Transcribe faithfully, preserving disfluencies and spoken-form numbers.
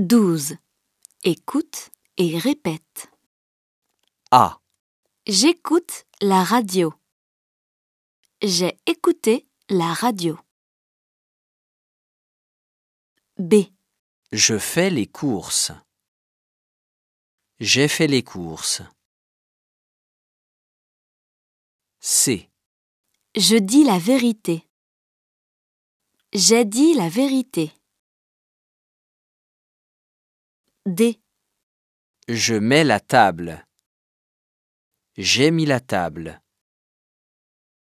douze. Écoute et répète. A. J'écoute la radio. J'ai écouté la radio. B. Je fais les courses. J'ai fait les courses. C. Je dis la vérité. J'ai dit la vérité. D. Je mets la table. J'ai mis la table.